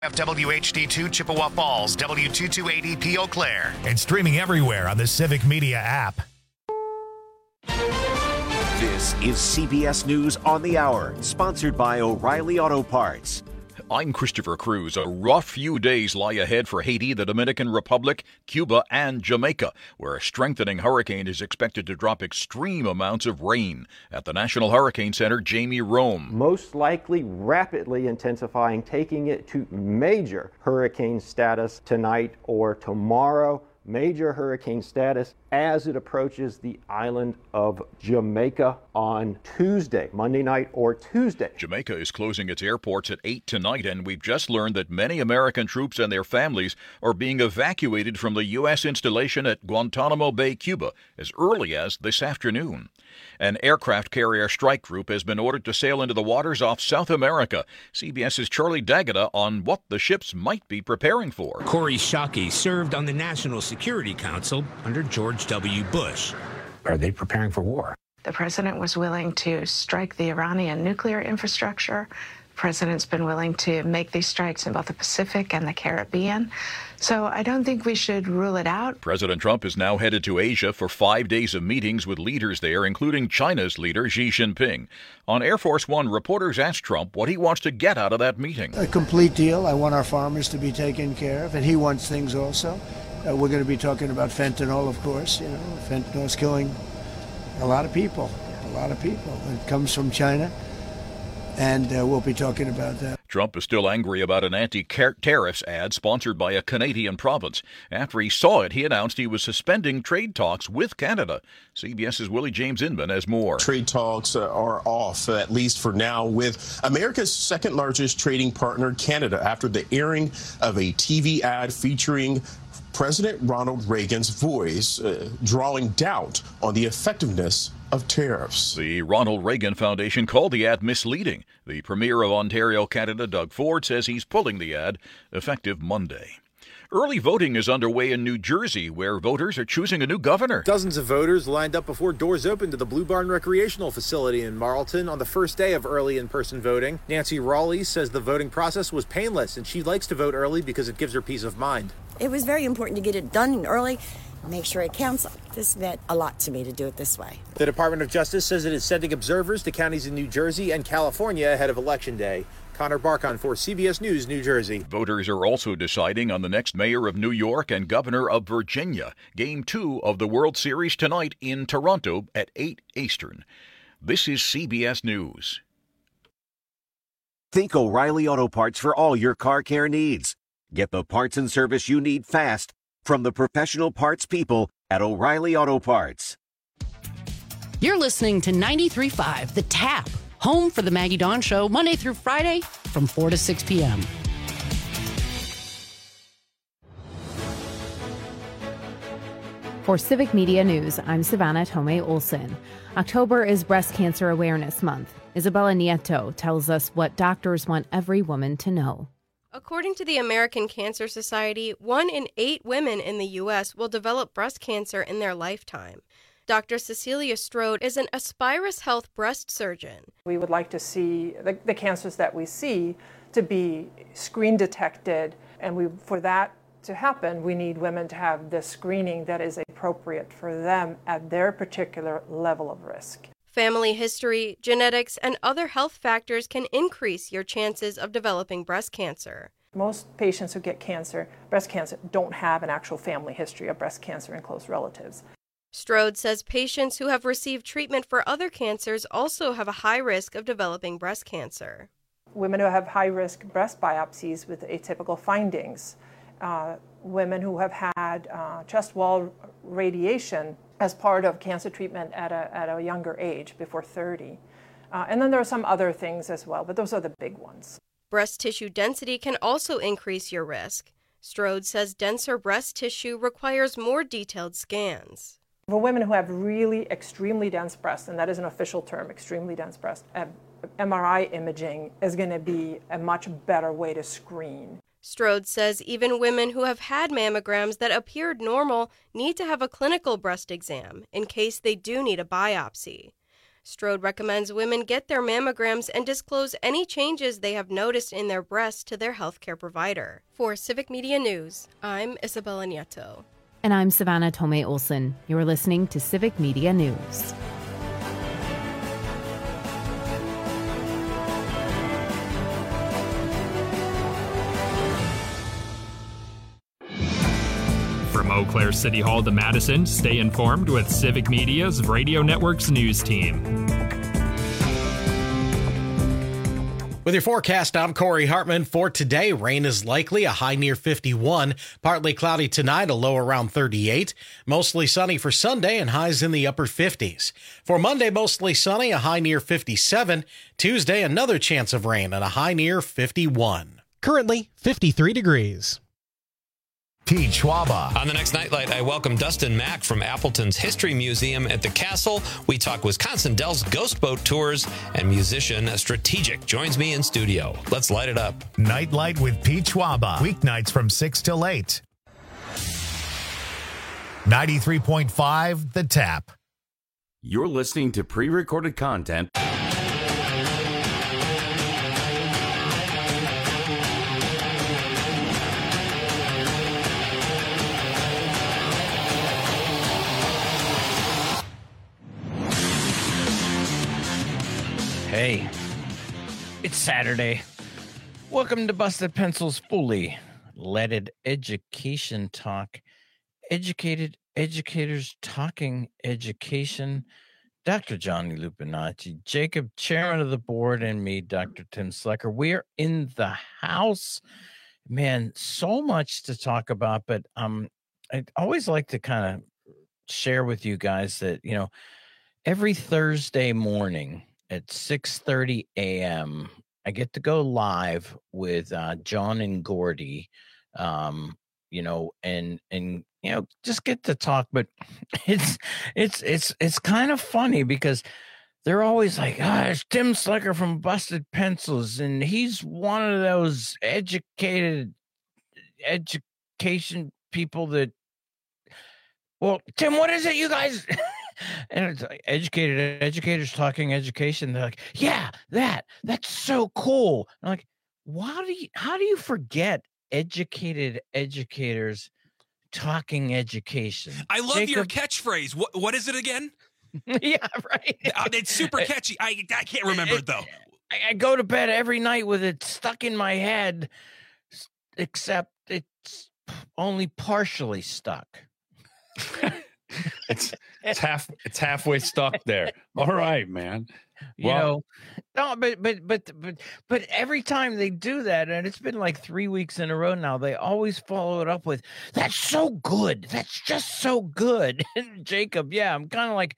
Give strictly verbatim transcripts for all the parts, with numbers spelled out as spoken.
W H D two Chippewa Falls, W two two eight E P Eau Claire. And streaming everywhere on the Civic Media app. This is C B S News on the Hour, sponsored by O'Reilly Auto Parts. I'm Christopher Cruz. A rough few days lie ahead for Haiti, the Dominican Republic, Cuba, and Jamaica, where a strengthening hurricane is expected to drop extreme amounts of rain. At the National Hurricane Center, Jamie Rome. Most likely rapidly intensifying, taking it to major hurricane status tonight or tomorrow. Major hurricane status as it approaches the island of Jamaica on Tuesday, Monday night or Tuesday. Jamaica is closing its airports at eight tonight, and we've just learned that many American troops and their families are being evacuated from the U S installation at Guantanamo Bay, Cuba, as early as this afternoon. An aircraft carrier strike group has been ordered to sail into the waters off South America. CBS's Charlie D'Agata on what the ships might be preparing for. Corey Shockey served on the National Security Council under George W. Bush. Are they preparing for war? The president was willing to strike the Iranian nuclear infrastructure. The president's been willing to make these strikes in both the Pacific and the Caribbean. So I don't think we should rule it out. President Trump is now headed to Asia for five days of meetings with leaders there, including China's leader Xi Jinping. On Air Force One, reporters asked Trump what he wants to get out of that meeting. A complete deal. I want our farmers to be taken care of, and he wants things also. Uh, we're going to be talking about fentanyl, of course. You know, fentanyl is killing a lot of people, a lot of people. It comes from China, and uh, we'll be talking about that. Trump is still angry about an anti-tariffs ad sponsored by a Canadian province. After he saw it, he announced he was suspending trade talks with Canada. CBS's Willie James Inman has more. Trade talks uh, are off, uh, at least for now, with America's second largest trading partner, Canada, after the airing of a T V ad featuring President Ronald Reagan's voice, uh, drawing doubt on the effectiveness of tariffs. The Ronald Reagan Foundation called the ad misleading. The Premier of Ontario, Canada, Doug Ford, says he's pulling the ad effective Monday. Early voting is underway in New Jersey, where voters are choosing a new governor. Dozens of voters lined up before doors opened to the Blue Barn Recreational Facility in Marlton on the first day of early in-person voting. Nancy Rawley says the voting process was painless, and she likes to vote early because it gives her peace of mind. It was very important to get it done early, make sure it counts. This meant a lot to me to do it this way. The Department of Justice says it is sending observers to counties in New Jersey and California ahead of Election Day. Connor Barkon for C B S News, New Jersey. Voters are also deciding on the next mayor of New York and governor of Virginia. Game two of the World Series tonight in Toronto at eight Eastern. This is C B S News. Think O'Reilly Auto Parts for all your car care needs. Get the parts and service you need fast from the professional parts people at O'Reilly Auto Parts. You're listening to ninety-three point five The Tap, home for the Maggie Dawn Show, Monday through Friday from four to six p.m. For Civic Media News, I'm Savannah Tomei Olson. October is Breast Cancer Awareness Month. Isabella Nieto tells us what doctors want every woman to know. According to the American Cancer Society, one in eight women in the U S will develop breast cancer in their lifetime. Doctor Cecilia Strode is an Aspirus Health breast surgeon. We would like to see the, the cancers that we see to be screen detected, and we, for that to happen, we need women to have the screening that is appropriate for them at their particular level of risk. Family history, genetics, and other health factors can increase your chances of developing breast cancer. Most patients who get cancer, breast cancer, don't have an actual family history of breast cancer in close relatives. Strode says patients who have received treatment for other cancers also have a high risk of developing breast cancer. Women who have high-risk breast biopsies with atypical findings, uh, women who have had uh, chest wall radiation as part of cancer treatment at a, at a younger age, before thirty. Uh, and then there are some other things as well, but those are the big ones. Breast tissue density can also increase your risk. Strode says denser breast tissue requires more detailed scans. For women who have really extremely dense breasts, and that is an official term, extremely dense breast, M R I imaging is going to be a much better way to screen. Strode says even women who have had mammograms that appeared normal need to have a clinical breast exam in case they do need a biopsy. Strode recommends women get their mammograms and disclose any changes they have noticed in their breasts to their healthcare provider. For Civic Media News, I'm Isabella Nieto. And I'm Savannah Tomei Olson. You're listening to Civic Media News. From Eau Claire City Hall to Madison, stay informed with Civic Media's Radio Network's news team. With your forecast, I'm Corey Hartman. For today, rain is likely, a high near fifty-one. Partly cloudy tonight, a low around thirty-eight. Mostly sunny for Sunday and highs in the upper fifties. For Monday, mostly sunny, a high near fifty-seven. Tuesday, another chance of rain and a high near fifty-one. Currently, fifty-three degrees. Pete Schwaba. On the next Nightlight, I welcome Dustin Mack from Appleton's History Museum at the Castle. We talk Wisconsin Dells Ghost Boat Tours, and musician Strategic joins me in studio. Let's light it up. Nightlight with Pete Schwaba. Weeknights from six till eight. ninety-three point five The Tap. You're listening to pre-recorded content. Hey, it's Saturday. Welcome to Busted Pencils Fully Leaded Education Talk. Educated educators talking education. Doctor Johnny Lupinacci, Jacob, chairman of the board, and me, Doctor Tim Slecker. We are in the house. Man, so much to talk about, but um, I always like to kind of share with you guys that, you know, every Thursday morning at six thirty a.m., I get to go live with uh, John and Gordy, um, you know, and and you know, just get to talk. But it's it's it's it's kind of funny because they're always like, "Ah, it's Tim Slecker from Busted Pencils, and he's one of those educated education people that." Well, Tim, what is it, you guys? And it's like educated educators talking education. They're like, yeah, that, that's so cool. I'm like, why do you, how do you forget educated educators talking education? I love Jacob? your catchphrase. What, what is it again? Yeah, right. It's super catchy. I, I can't remember it, though. I, I go to bed every night with it stuck in my head, except it's only partially stuck. It's it's half it's halfway stuck there. All right, man. You well, know, no, but but but but but every time they do that, and it's been like three weeks in a row now, they always follow it up with, "That's so good. That's just so good." And Jacob, yeah, I'm kind of like,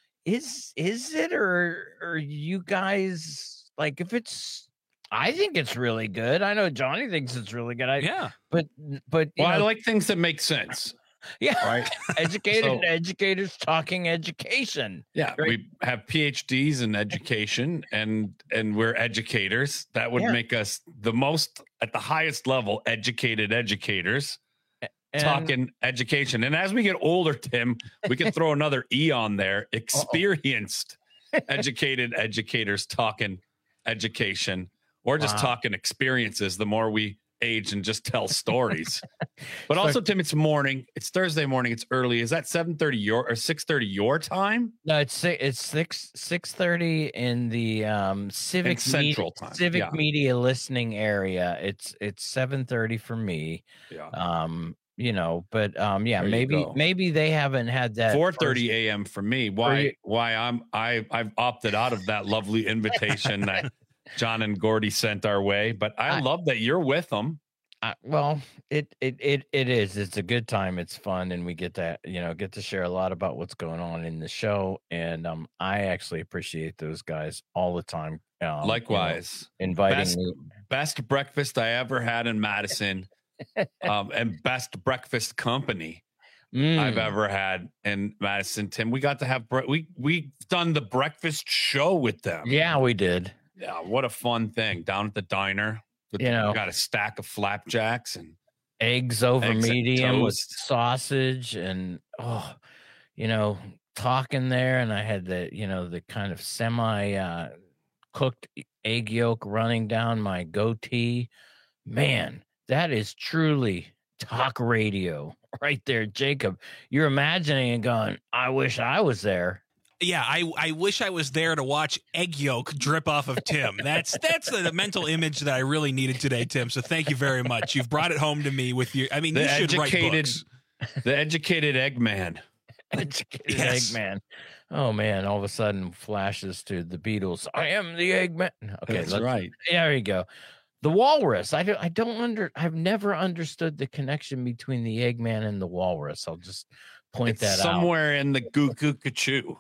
is is it or or you guys like if it's? I think it's really good. I know Johnny thinks it's really good. I, yeah, but but well, know, I like things that make sense. Yeah, right. Educated so, educators talking education. Yeah, right? We have P H Ds in education, and and we're educators. That would yeah. make us the most at the highest level educated educators and, talking education. And as we get older, Tim, we can throw another E on there. Experienced educated educators talking education, or just wow. talking experiences. The more we age and just tell stories. But also, Tim, it's morning. It's Thursday morning. It's early. Is that seven thirty your or six thirty your time? No, it's it's six six thirty in the um civic Central media, time. Civic yeah. media listening area. It's it's seven thirty for me. Yeah. Um, you know, but um, yeah, there maybe maybe they haven't had that four thirty a.m. for me. Why you, why I'm I I've opted out of that lovely invitation that John and Gordy sent our way, but I, I love that you're with them. I, well, it, it it it is. It's a good time. It's fun, and we get to you know get to share a lot about what's going on in the show. And um, I actually appreciate those guys all the time. Um, Likewise, you know, inviting best, me. Best breakfast I ever had in Madison, um, and best breakfast company mm. I've ever had in Madison. Tim, we got to have bre- we we done the breakfast show with them. Yeah, we did. Yeah, what a fun thing down at the diner. With you the, know, we got a stack of flapjacks and eggs over eggs medium with sausage and oh, you know, talking there, and I had the, you know, the kind of semi uh, cooked egg yolk running down my goatee. Man, that is truly talk radio right there, Jacob. You're imagining and going, I wish I was there. Yeah, I, I wish I was there to watch egg yolk drip off of Tim. That's that's the mental image that I really needed today, Tim. So thank you very much. You've brought it home to me with your. I mean, the you should educated, write books. The educated Eggman. Educated Yes. Eggman. Oh man! All of a sudden, flashes to the Beatles. I am the Eggman. Okay, That's let's- right. There you go. The walrus. I don't. I don't under. I've never understood the connection between the Eggman and the walrus. I'll just point It's that out. somewhere in the goo goo gachoo.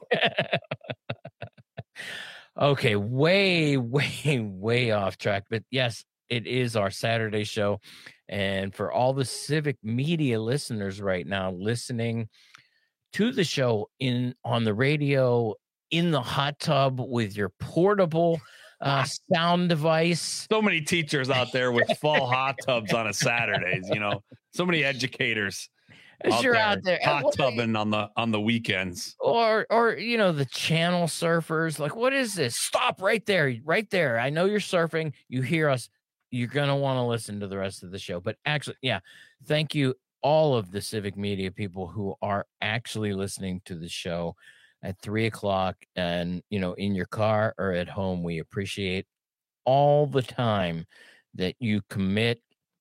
Okay, way, way, way off track. But yes, it is our Saturday show. And for all the Civic Media listeners right now listening to the show in on the radio, in the hot tub with your portable uh, sound device. So many teachers out there with full hot tubs on a Saturdays, you know. So many educators As you're out there, hot what- tubbing on the on the weekends. Or, or you know, the channel surfers, like, what is this? Stop right there, right there. I know you're surfing. You hear us. You're going to want to listen to the rest of the show. But actually, yeah, thank you, all of the Civic Media people who are actually listening to the show at three o'clock and, you know, in your car or at home. We appreciate all the time that you commit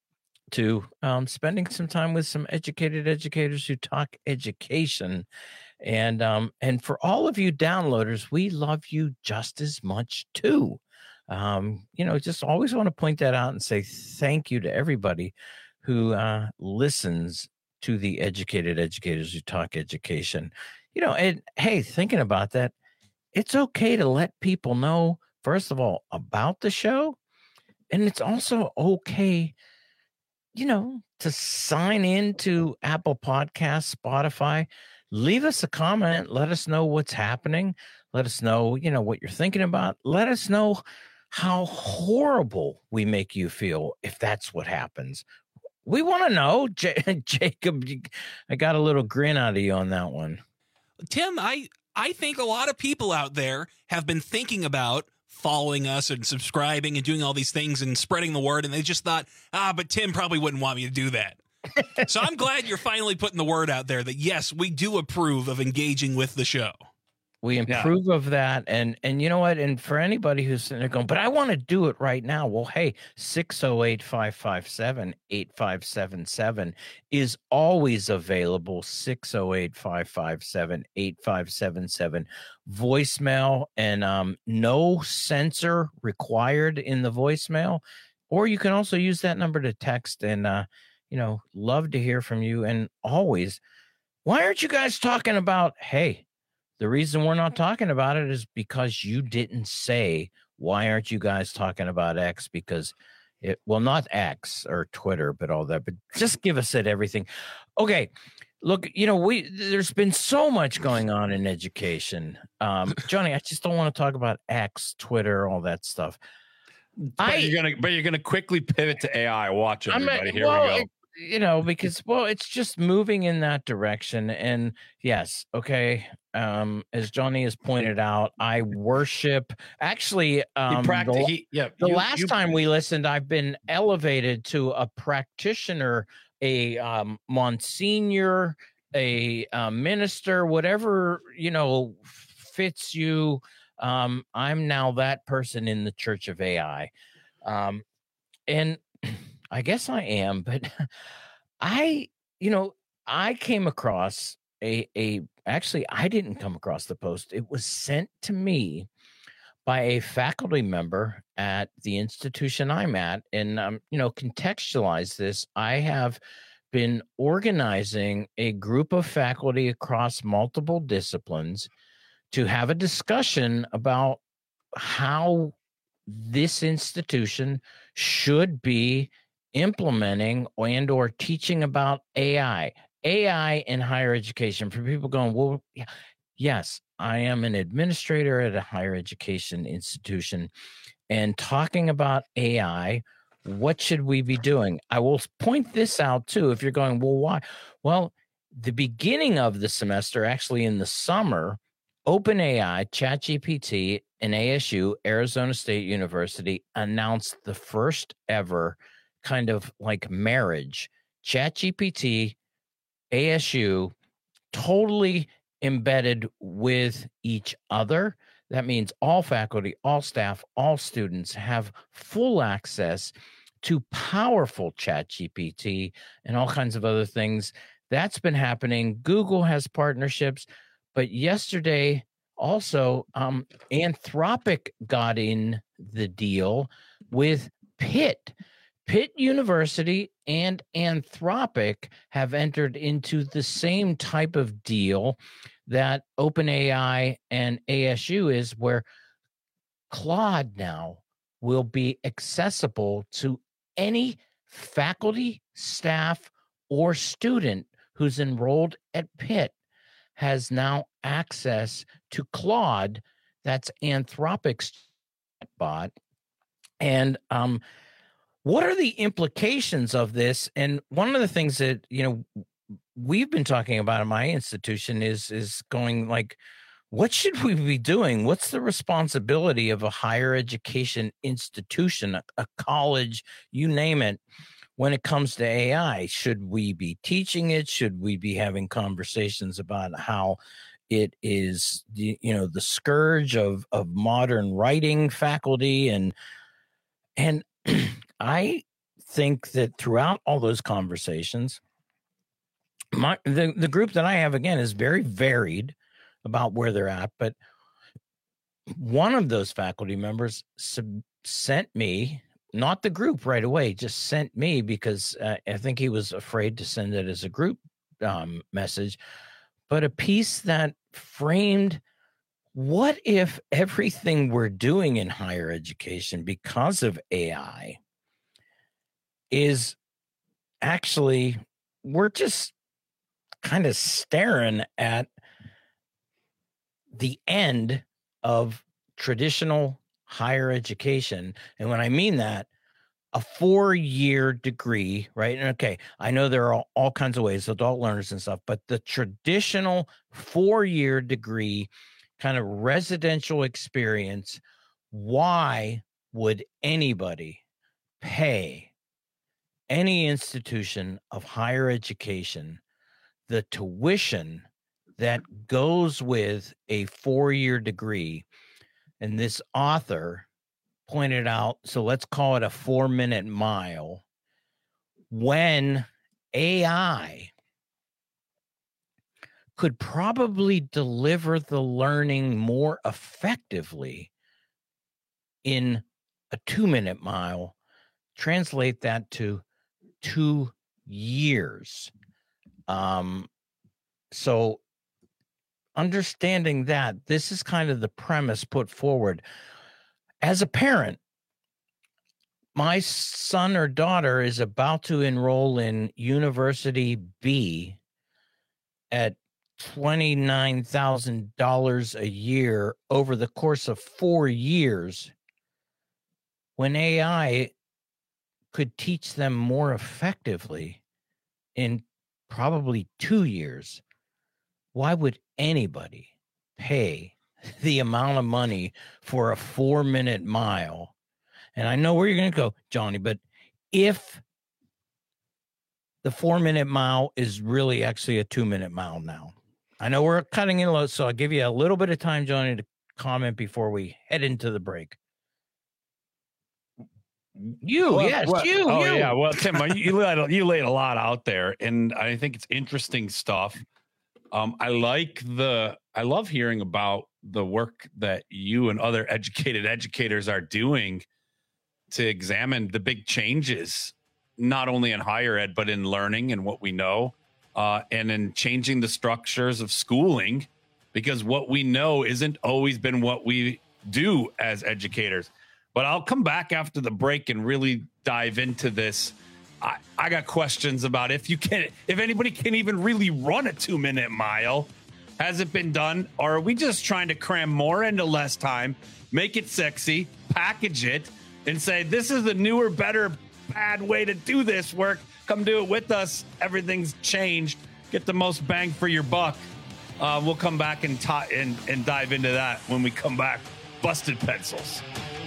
to um, spending some time with some educated educators who talk education. And um, and for all of you downloaders, we love you just as much too. Um, you know, just always want to point that out and say thank you to everybody who uh, listens to the educated educators who talk education. You know, and hey, thinking about that, it's okay to let people know, first of all, about the show. And it's also okay, you know, to sign into Apple Podcasts, Spotify, leave us a comment, let us know what's happening. Let us know, you know, what you're thinking about. Let us know how horrible we make you feel if that's what happens. We want to know. J- Jacob, you- I got a little grin out of you on that one. Tim, I I think a lot of people out there have been thinking about following us and subscribing and doing all these things and spreading the word, and they just thought, ah, but Tim probably wouldn't want me to do that. So I'm glad you're finally putting the word out there that, yes, we do approve of engaging with the show. We improve of that. And and you know what? And for anybody who's sitting there going, but I want to do it right now. Well, hey, six oh eight, five five seven, eight five seven seven is always available. six oh eight, five five seven, eight five seven seven voicemail, and um, no censor required in the voicemail. Or you can also use that number to text, and uh, you know, love to hear from you. And always, why aren't you guys talking about, hey, the reason we're not talking about it is because you didn't say, why aren't you guys talking about X? Because it, well, not X or Twitter, but all that, but just give us it, everything. Okay. Look, you know, we, there's been so much going on in education. Um, Johnny, I just don't want to talk about X, Twitter, all that stuff. But I, you're gonna but you're gonna quickly pivot to A I. Watch I'm everybody. a- Here well, we go. it- you know, because, well, it's just moving in that direction. And yes, okay. Um, as Johnny has pointed out, I worship actually, um, practi- the, he- yeah, the you- last you- time we listened, I've been elevated to a practitioner, a um, Monsignor, a uh, minister, whatever, you know, fits you. Um, I'm now that person in the Church of A I. Um, and I guess I am, but I, you know, I came across a, a, actually, I didn't come across the post. It was sent to me by a faculty member at the institution I'm at. And, um, you know, contextualize this. I have been organizing a group of faculty across multiple disciplines to have a discussion about how this institution should be implementing and or teaching about A I. A I in higher education, for people going, well, yeah, yes, I am an administrator at a higher education institution, and talking about A I, what should we be doing? I will point this out too. If you're going, well, why? Well, the beginning of the semester, actually in the summer, OpenAI, ChatGPT, and A S U, Arizona State University, announced the first ever kind of like marriage. ChatGPT, A S U, totally embedded with each other. That means all faculty, all staff, all students have full access to powerful ChatGPT and all kinds of other things. That's been happening. Google has partnerships. But yesterday, also, um, Anthropic got in the deal with Pitt. Pitt University and Anthropic have entered into the same type of deal that OpenAI and A S U is, where Claude now will be accessible to any faculty, staff, or student who's enrolled at Pitt has now access to Claude. That's Anthropic's bot. And um, what are the implications of this? And one of the things that, you know, we've been talking about in my institution is is going like, what should we be doing? What's the responsibility of a higher education institution, a, a college, you name it, when it comes to A I? Should we be teaching it? Should we be having conversations about how it is, you know, the scourge of of modern writing faculty? And and I think that throughout all those conversations, my the, the group that I have, again, is very varied about where they're at. But one of those faculty members sub- sent me, not the group right away, just sent me because uh, I think he was afraid to send it as a group um, message, but a piece that framed, what if everything we're doing in higher education because of A I is actually, we're just kind of staring at the end of traditional higher education. And when I mean that, a four-year degree, right? And okay, I know there are all, all kinds of ways, adult learners and stuff, but the traditional four-year degree kind of residential experience, why would anybody pay any institution of higher education the tuition that goes with a four-year degree? And this author pointed out, so let's call it a four-minute mile, when A I could probably deliver the learning more effectively in a two-minute mile. Translate that to two years. Um, so understanding that, this is kind of the premise put forward. As a parent, my son or daughter is about to enroll in University B at twenty-nine thousand dollars a year over the course of four years, when A I could teach them more effectively in probably two years. Why would anybody pay the amount of money for a four-minute mile? And I know where you're going to go, Johnny, but if the four-minute mile is really actually a two-minute mile now, I know we're cutting in low, so I'll give you a little bit of time, Johnny, to comment before we head into the break. You, well, yes, well, you, oh, you. yeah. Well, Tim, you laid, you laid a lot out there, and I think it's interesting stuff. Um, I like the, I love hearing about the work that you and other educated educators are doing to examine the big changes, not only in higher ed, but in learning and what we know, uh, and in changing the structures of schooling, because what we know isn't always been what we do as educators. But I'll come back after the break and really dive into this. I, I got questions about if you can, if anybody can even really run a two minute mile. Has it been done? Or are we just trying to cram more into less time, make it sexy, package it, and say, this is the newer, better, bad way to do this work. Come do it with us. Everything's changed. get the most bang for your buck. Uh, we'll come back and, ta- and and dive into that when we come back. Busted Pencils.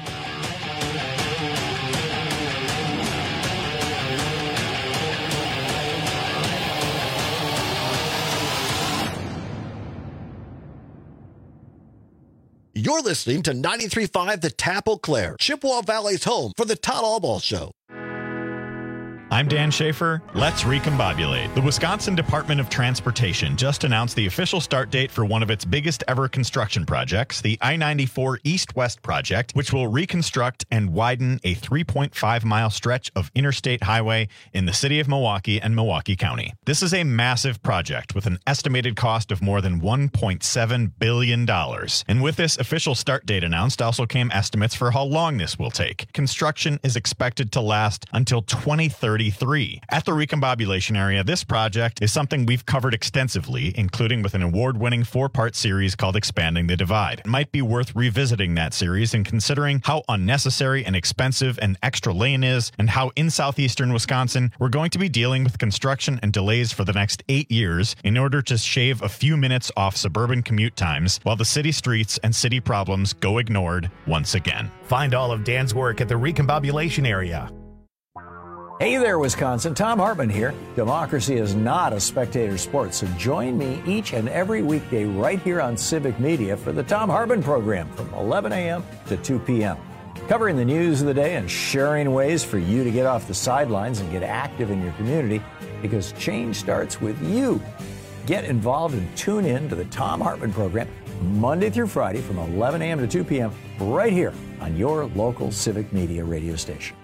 You're listening to ninety-three point five The Tap Eau Claire, Chippewa Valley's home for the Todd Albaugh Show. I'm Dan Schaefer. Let's recombobulate. The Wisconsin Department of Transportation just announced the official start date for one of its biggest ever construction projects, the I ninety-four East-West project, which will reconstruct and widen a three point five mile stretch of interstate highway in the city of Milwaukee and Milwaukee County. This is a massive project with an estimated cost of more than one point seven billion dollars. And with this official start date announced also came estimates for how long this will take. Construction is expected to last until twenty thirty-three. At the recombobulation area, this project is something we've covered extensively, including with an award-winning four-part series called Expanding the Divide. It might be worth revisiting that series and considering how unnecessary and expensive an extra lane is, and how in southeastern Wisconsin we're going to be dealing with construction and delays for the next eight years in order to shave a few minutes off suburban commute times while the city streets and city problems go ignored once again. Find all of Dan's work at the recombobulation area. Hey there, Wisconsin. Tom Hartman here. Democracy is not a spectator sport, so join me each and every weekday right here on Civic Media for the Tom Hartman program from eleven a.m. to two p.m. Covering the news of the day and sharing ways for you to get off the sidelines and get active in your community, because change starts with you. Get involved and tune in to the Tom Hartman program Monday through Friday from eleven a.m. to two p.m. right here on your local Civic Media radio station.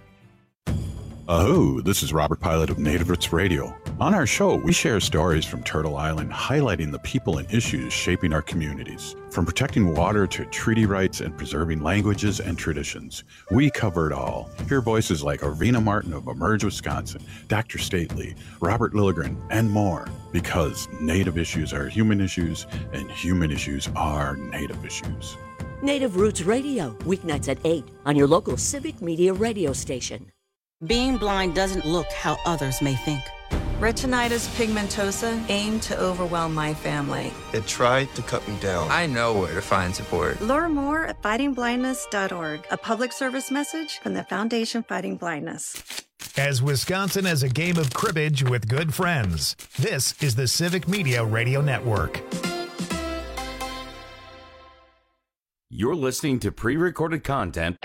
Aho, this is Robert Pilot of Native Roots Radio. On our show, we share stories from Turtle Island highlighting the people and issues shaping our communities. From protecting water to treaty rights and preserving languages and traditions, we cover it all. Hear voices like Arvina Martin of Emerge Wisconsin, Doctor Stately, Robert Lilligren, and more. Because Native issues are human issues, and human issues are Native issues. Native Roots Radio, weeknights at eight on your local Civic Media radio station. Being blind doesn't look how others may think. Retinitis pigmentosa aimed to overwhelm my family. It tried to cut me down. I know where to find support. Learn more at fighting blindness dot org, a public service message from the Foundation Fighting Blindness. As Wisconsin has a game of cribbage with good friends, this is the Civic Media Radio Network. You're listening to pre-recorded content.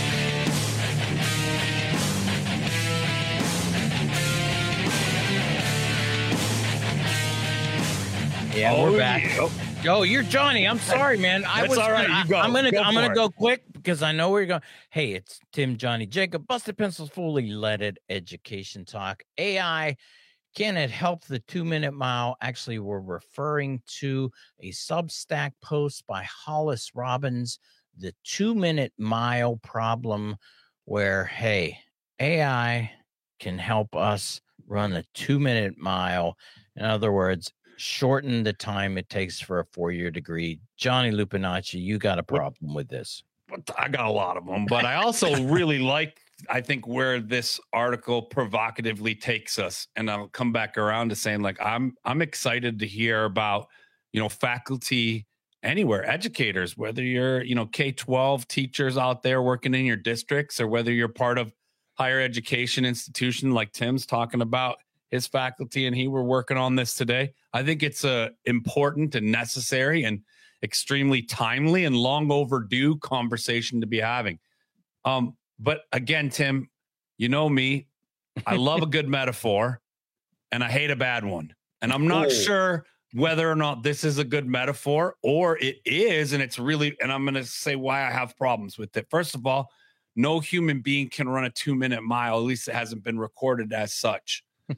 Yeah, oh, we're back. Yeah. Yo, you're Johnny. I'm sorry, man. I That's was all right. Gonna, You go. I'm gonna go I'm gonna it. go quick because I know where you're going. Hey, it's Tim, Johnny, Jacob, Busted Pencils, Fully Leaded Education Talk. A I, can it help the two minute mile? Actually, we're referring to a Substack post by Hollis Robbins, the two minute mile problem, where hey, A I can help us run a two minute mile. In other words, shorten the time it takes for a four-year degree. Johnny Lupinacci, you got a problem with this. I got a lot of them, but I also really like, I think, where this article provocatively takes us. And I'll come back around to saying, like, I'm I'm excited to hear about, you know, faculty anywhere, educators, whether you're, you know, K twelve teachers out there working in your districts, or whether you're part of higher education institution like Tim's talking about his faculty, and he were working on this today. I think it's a important and necessary and extremely timely and long overdue conversation to be having. Um, but again, Tim, you know me, I love a good metaphor and I hate a bad one. And I'm not oh. sure whether or not this is a good metaphor, or it is, and it's really, and I'm going to say why I have problems with it. First of all, no human being can run a two minute mile. At least it hasn't been recorded as such.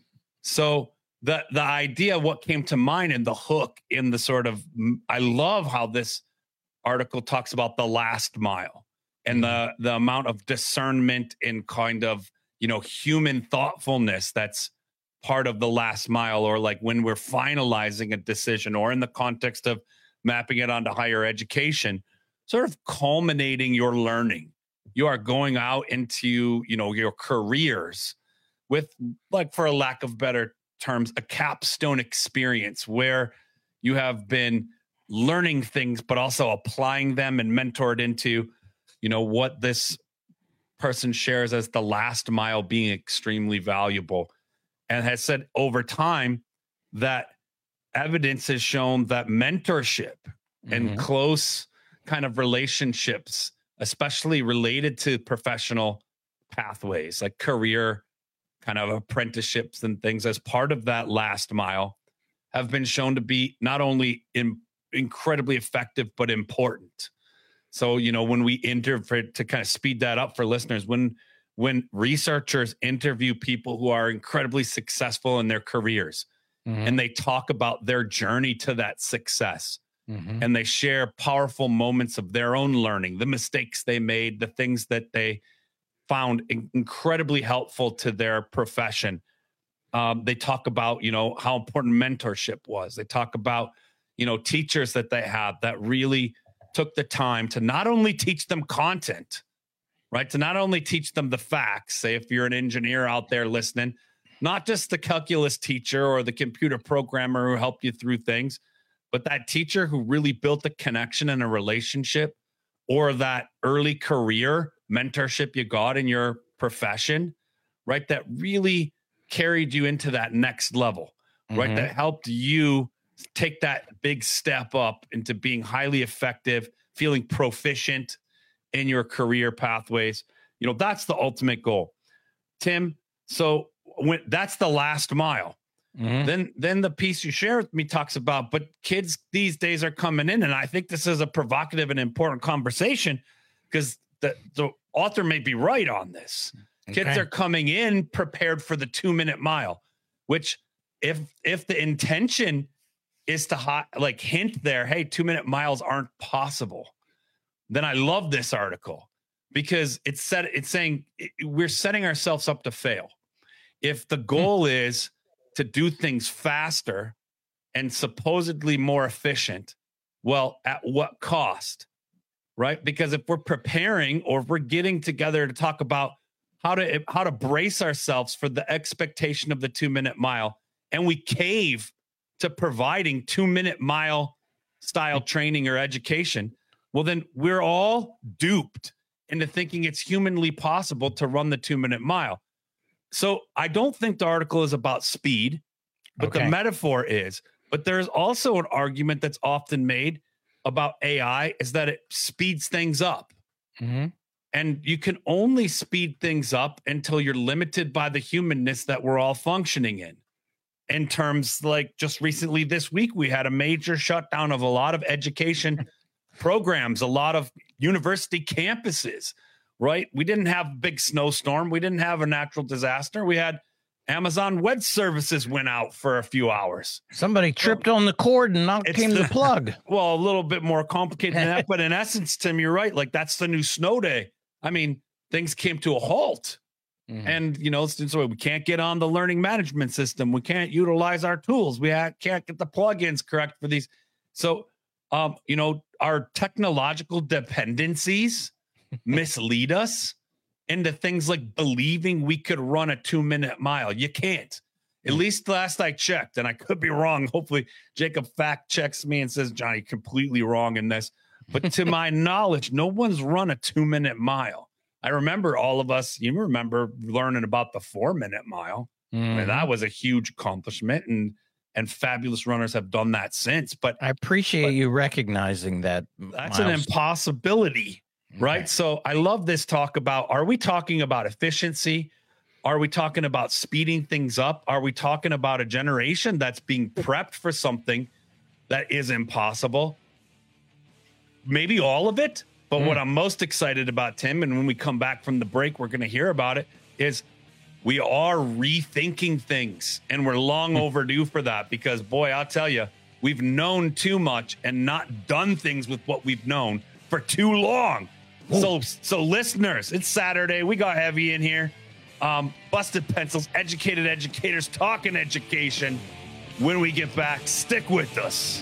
So the the idea, what came to mind, and the hook in the sort of, I love how this article talks about the last mile and the the amount of discernment and kind of, you know, human thoughtfulness that's part of the last mile, or like when we're finalizing a decision, or in the context of mapping it onto higher education, sort of culminating your learning. You are going out into, you know, your careers with, like, for a lack of better terms, a capstone experience where you have been learning things, but also applying them and mentored into, you know, what this person shares as the last mile being extremely valuable, and has said over time that evidence has shown that mentorship mm-hmm. and close kind of relationships, especially related to professional pathways like career kind of apprenticeships and things as part of that last mile, have been shown to be not only in, incredibly effective, but important. So, you know, when we interview, to kind of speed that up for listeners, when when researchers interview people who are incredibly successful in their careers, mm-hmm. and they talk about their journey to that success, mm-hmm. and they share powerful moments of their own learning, the mistakes they made, the things that they found in- incredibly helpful to their profession. Um, they talk about, you know, how important mentorship was. They talk about, you know, teachers that they had that really took the time to not only teach them content, right? To not only teach them the facts, say if you're an engineer out there listening, not just the calculus teacher or the computer programmer who helped you through things, but that teacher who really built a connection and a relationship, or that early career mentorship you got in your profession, right? That really carried you into that next level, right? Mm-hmm. That helped you take that big step up into being highly effective, feeling proficient in your career pathways. You know, that's the ultimate goal, Tim. So when that's the last mile, mm-hmm. then, then the piece you share with me talks about, but kids these days are coming in. And I think this is a provocative and important conversation, because the, the author may be right on this. Okay. Kids are coming in prepared for the two minute mile, which if, if the intention is to hot, like hint there, hey, two minute miles aren't possible, then I love this article, because it's set, it's saying it, we're setting ourselves up to fail. If the goal hmm. is to do things faster and supposedly more efficient, well, at what cost, right? Because if we're preparing, or if we're getting together to talk about how to, how to brace ourselves for the expectation of the two minute mile, and we cave to providing two minute mile style training or education, well, then we're all duped into thinking it's humanly possible to run the two minute mile. So I don't think the article is about speed, but okay. the metaphor is. But there's also an argument that's often made about A I, is that it speeds things up. Mm-hmm. And you can only speed things up until you're limited by the humanness that we're all functioning in. In terms, like just recently this week, we had a major shutdown of a lot of education programs, a lot of university campuses, right? We didn't have a big snowstorm. We didn't have a natural disaster. We had Amazon Web Services went out for a few hours. Somebody tripped on the cord and out came the, the plug. Well, a little bit more complicated than that. But in essence, Tim, you're right. Like, that's the new snow day. I mean, things came to a halt. Mm-hmm. And, you know, so we can't get on the learning management system. We can't utilize our tools. We ha- can't get the plugins correct for these. So, um, you know, our technological dependencies mislead us into things like believing we could run a two minute mile. You can't. At least last I checked, and I could be wrong. Hopefully Jacob fact checks me and says, Johnny, completely wrong in this. But to my knowledge, no one's run a two minute mile. I remember all of us, you remember learning about the four minute mile. Mm-hmm. I mean, that was a huge accomplishment, and and fabulous runners have done that since. But I appreciate but you recognizing that. That's milestone. An impossibility, right? Okay. So I love this talk about, are we talking about efficiency? Are we talking about speeding things up? Are we talking about a generation that's being prepped for something that is impossible? Maybe all of it. But mm. what I'm most excited about, Tim, and when we come back from the break, we're going to hear about it, is we are rethinking things, and we're long overdue for that, because, boy, I'll tell you, we've known too much and not done things with what we've known for too long. Ooh. So, so listeners, it's Saturday. We got heavy in here. Um, Busted Pencils, educated educators talking education. When we get back, stick with us.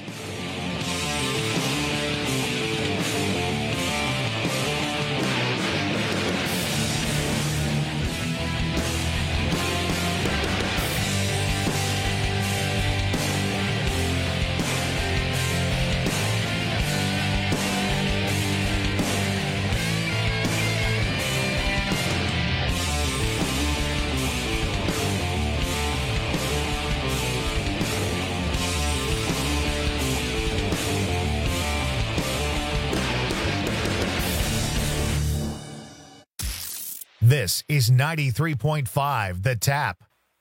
This is ninety-three point five The Tap.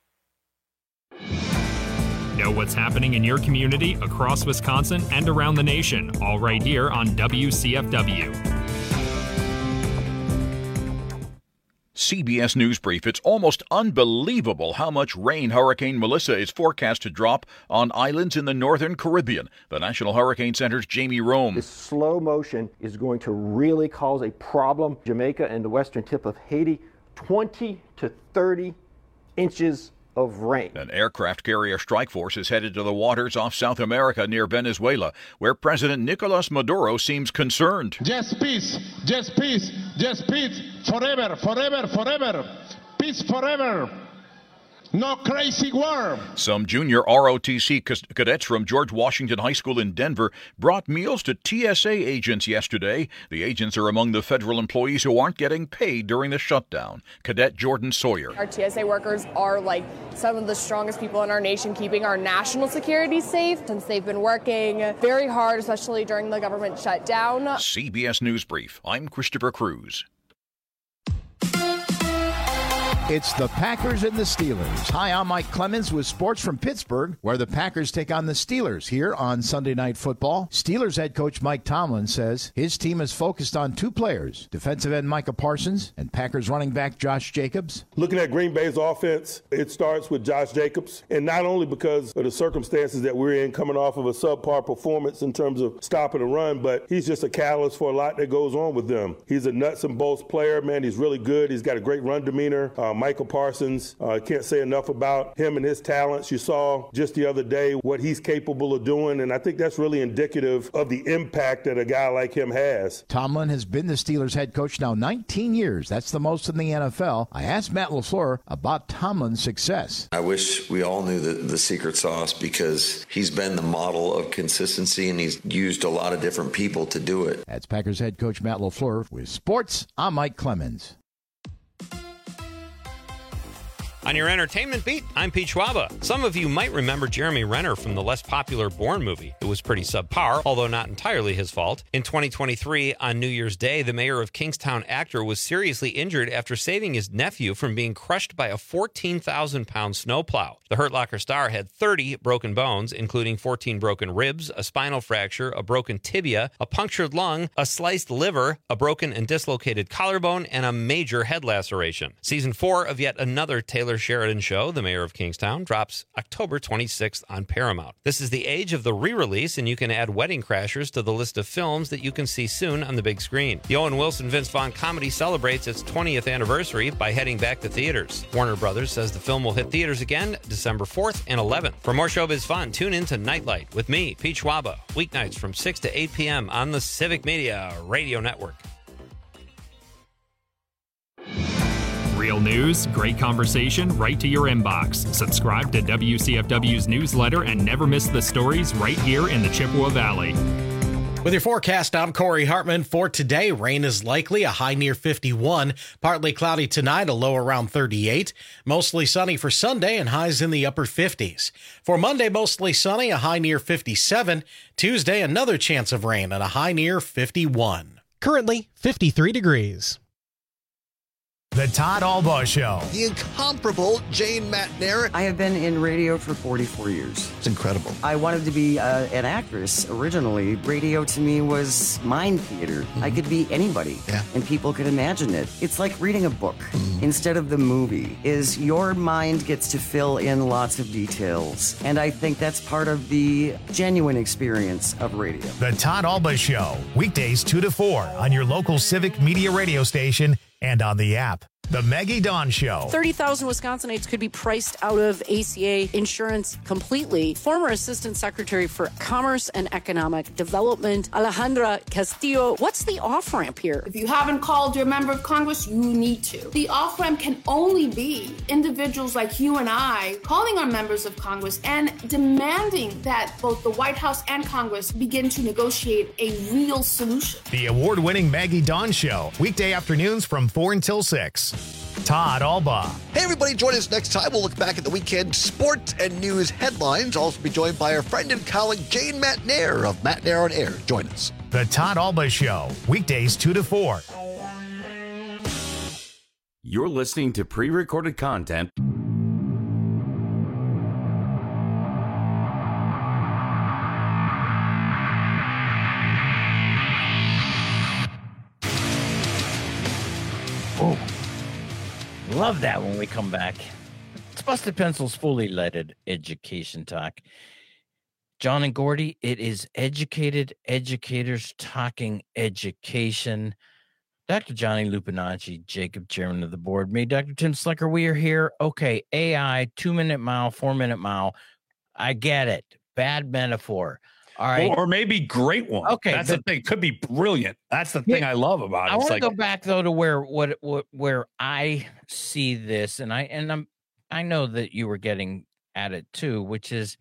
Know what's happening in your community, across Wisconsin, and around the nation, all right here on W C F W. C B S News Brief. It's almost unbelievable how much rain Hurricane Melissa is forecast to drop on islands in the northern Caribbean. The National Hurricane Center's Jamie Rome. This slow motion is going to really cause a problem. Jamaica and the western tip of Haiti, twenty to thirty inches of rain. An aircraft carrier strike force is headed to the waters off South America near Venezuela, where President Nicolas Maduro seems concerned. Just peace, just peace, just peace, forever, forever, forever, peace forever. No crazy war. Some junior R O T C cadets from George Washington High School in Denver brought meals to T S A agents yesterday. The agents are among the federal employees who aren't getting paid during the shutdown. Cadet Jordan Sawyer. Our T S A workers are like some of the strongest people in our nation, keeping our national security safe, since they've been working very hard, especially during the government shutdown. C B S News Brief. I'm Christopher Cruz. It's the Packers and the Steelers. Hi, I'm Mike Clemens with sports from Pittsburgh, where the Packers take on the Steelers here on Sunday Night Football. Steelers head coach Mike Tomlin says his team is focused on two players, defensive end Micah Parsons and Packers running back Josh Jacobs. Looking at Green Bay's offense, it starts with Josh Jacobs, and not only because of the circumstances that we're in, coming off of a subpar performance in terms of stopping the run, but he's just a catalyst for a lot that goes on with them. He's a nuts and bolts player, man. He's really good. He's got a great run demeanor. Um, Michael Parsons, I uh, can't say enough about him and his talents. You saw just the other day what he's capable of doing, and I think that's really indicative of the impact that a guy like him has. Tomlin has been the Steelers head coach now nineteen years. That's the most in the N F L. I asked Matt LaFleur about Tomlin's success. I wish we all knew the, the secret sauce, because he's been the model of consistency, and he's used a lot of different people to do it. That's Packers head coach Matt LaFleur. With sports, I'm Mike Clemens. On your entertainment beat, I'm Pete Schwaba. Some of you might remember Jeremy Renner from the less popular Bourne movie. It was pretty subpar, although not entirely his fault. In twenty twenty-three, on New Year's Day, the mayor of Kingstown actor was seriously injured after saving his nephew from being crushed by a fourteen thousand pound snowplow. The Hurt Locker star had thirty broken bones, including fourteen broken ribs, a spinal fracture, a broken tibia, a punctured lung, a sliced liver, a broken and dislocated collarbone, and a major head laceration. Season four of yet another Taylor Sheridan show, The Mayor of Kingstown, drops October twenty-sixth on Paramount. This is the age of the re-release, and you can add Wedding Crashers to the list of films that you can see soon on the big screen. The Owen Wilson Vince Vaughn comedy celebrates its twentieth anniversary by heading back to theaters. Warner Brothers says the film will hit theaters again December fourth and eleventh. For more showbiz fun, tune in to Nightlight with me, Pete Schwaba, weeknights from six to eight p.m. on the Civic Media Radio Network. Real news, great conversation, right to your inbox. Subscribe to W C F W's newsletter and never miss the stories right here in the Chippewa Valley. With your forecast, I'm Corey Hartman. For today, rain is likely, a high near fifty-one. Partly cloudy tonight, a low around thirty-eight. Mostly sunny for Sunday and highs in the upper fifties. For Monday, mostly sunny, a high near fifty-seven. Tuesday, another chance of rain and a high near fifty-one. Currently, fifty-three degrees. The Todd Albaugh Show. The incomparable Jane Matnair. I have been in radio for forty-four years. It's incredible. I wanted to be uh, an actress originally. Radio to me was mind theater. Mm-hmm. I could be anybody, yeah. and people could imagine it. It's like reading a book mm-hmm. instead of the movie. Is your mind gets to fill in lots of details, and I think that's part of the genuine experience of radio. The Todd Albaugh Show, weekdays two to four on your local Civic Media radio station and on the app. The Maggie Dawn Show. thirty thousand Wisconsinites could be priced out of A C A insurance completely. Former Assistant Secretary for Commerce and Economic Development, Alejandra Castillo. What's the off-ramp here? If you haven't called your member of Congress, you need to. The off-ramp can only be individuals like you and I calling our members of Congress and demanding that both the White House and Congress begin to negotiate a real solution. The award-winning Maggie Dawn Show, weekday afternoons from four until six. Todd Albaugh. Hey, everybody, join us next time. We'll look back at the weekend sports and news headlines. Also be joined by our friend and colleague, Jane Matnair of Matnair on Air. Join us. The Todd Albaugh Show, weekdays two to four. You're listening to pre-recorded content. Oh, love that when we come back. It's Busted Pencil's fully leaded education talk. John and Gordy, it is educated educators talking education. Doctor Johnny Lupinacci, Jacob, chairman of the board, me, Doctor Tim Slicker, we are here. Okay, A I, two-minute mile, four-minute mile. I get it. Bad metaphor. All right. Or, or maybe great one. Okay. That's the, the thing. Could be brilliant. That's the thing yeah, I love about it. I want to like, go back though to where what, what where I see this, and I and I'm I know that you were getting at it too, which is